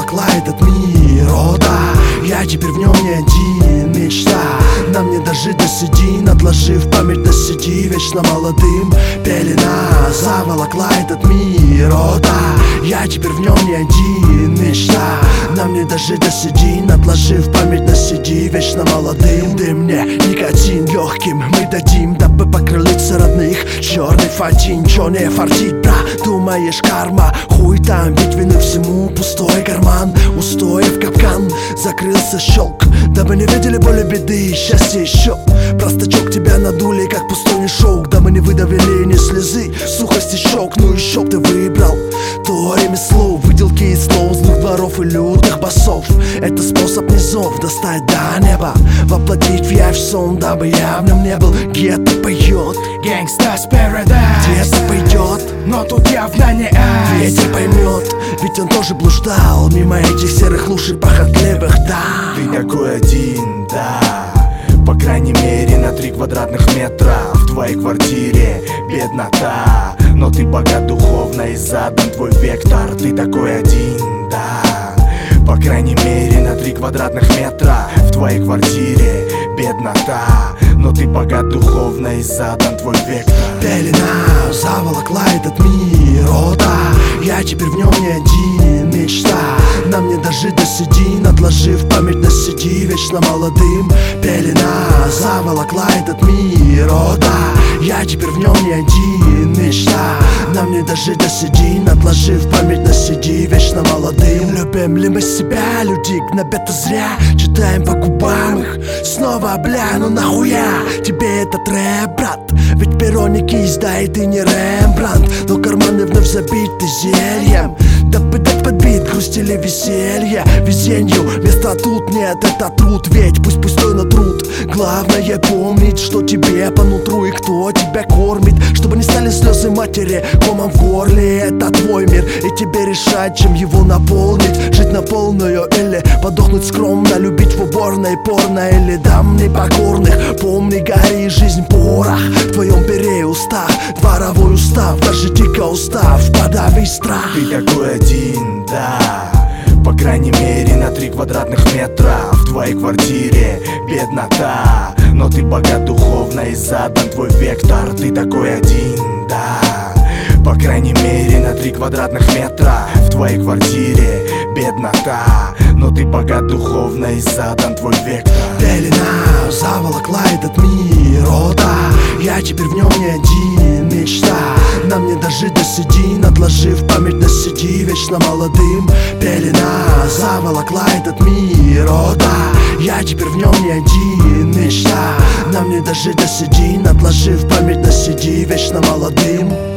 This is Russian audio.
заволокла этот мир, о да. Я теперь в нем не один, мечта. Нам не дожить до седин, отложив память до сиди. Вечно молодым пелена заволокла этот мир, о да. Я теперь в нем не один, мечта. Нам не дожить до седин, отложив память до сиди. Вечно молодым, ты мне никотин легким мы дадим, дабы покрылиться родных. Черный фатин, чё не фартит, бра? Думаешь, карма, хуй там, ведь вины всему пустой карман. Устоев капкан, закрылся щелк, дабы не видели боли, беды и счастья еще. Простачок, тебя надули, как пустой мешок, дабы не выдавили ни слезы, сухость и шок. Ну еще б ты выбрал то ремесло, выделки из слов злых дворов и лютых басов. Это способ низов достать до неба, воплотить в явь сон, дабы я в нем не был. Гетто поет Gangsta's Paradise, где-то пойдет, но тут явно не айс. ветер поймет, ведь он тоже блуждал мимо этих серых луж и похотливых, да. Ты такой один, да. По крайней мере на 3 квадратных метра в твоей квартире беднота. Но ты богат духовно и задан твой вектор. Ты такой один, да. По крайней мере на 3 квадратных метра в твоей квартире беднота. Но ты богат духовно и задан твой вектор. Пелена заволокла этот мир, о да. Я теперь в нем не один, мечта. Нам не дожить до седин, отложив память до сиди. Вечно молодым пелена заволокла этот мир, о да. Я теперь в нем не один, мечта. Нам не дожить до седин, отложив память до сиди. Вечно молодым. Любим ли мы себя, люди гнобят зря. Читаем по губам их снова, бля, ну нахуя тебе этот рэп, брат? Ведь перо не кисть, да и ты не Рембрандт. Но карманы вновь забиты зельем, дабы дать подбит грусть или веселье. Везенью места тут нет, это труд. Ведь пусть пустой, но труд. Главное помнить, что тебе по нутру и кто тебя кормит, чтобы не стали слезы матери комом в горле. Это твой мир, и тебе решать, чем его наполнить. Жить на полную или подохнуть скромно, любить в уборной порно или дам непокорных. Помни, гори жизнь порох в твоем пере устав, дворовой устав, даже дико устав, подави страх. Ты такой один, да. По крайней мере на 3 квадратных метра в твоей квартире беднота. Но ты богат духовно и задан твой вектор. Ты такой один, да. По крайней мере на 3 квадратных метра в твоей квартире беднота. Но ты богат духовно и задан твой вектор. Пелена заволокла этот мир, о да. Я теперь в нем не один, мечта. Нам не дожить до седин, отложив память до сиди. Вечно молодым пелена заволокла этот мир, о да. Я теперь в нем не один, мечта. Нам не дожить до седин, отложив память до сиди. Вечно молодым.